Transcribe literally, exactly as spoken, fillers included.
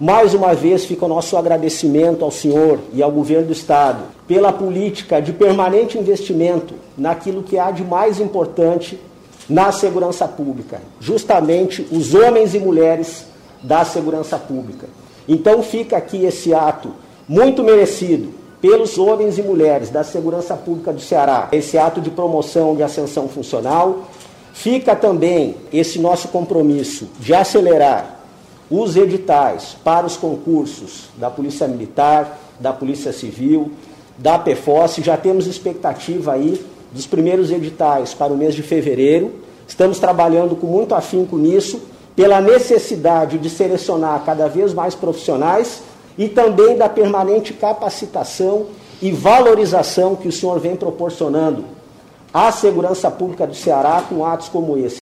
Mais uma vez fica o nosso agradecimento ao senhor e ao governo do Estado pela política de permanente investimento naquilo que há de mais importante na segurança pública, justamente os homens e mulheres da segurança pública. Então fica aqui esse ato muito merecido pelos homens e mulheres da segurança pública do Ceará, esse ato de promoção de ascensão funcional. Fica também esse nosso compromisso de acelerar os editais para os concursos da Polícia Militar, da Polícia Civil, da P F O S. Já temos expectativa aí dos primeiros editais para o mês de fevereiro. Estamos trabalhando com muito afinco nisso, pela necessidade de selecionar cada vez mais profissionais e também da permanente capacitação e valorização que o senhor vem proporcionando à segurança pública do Ceará com atos como esse.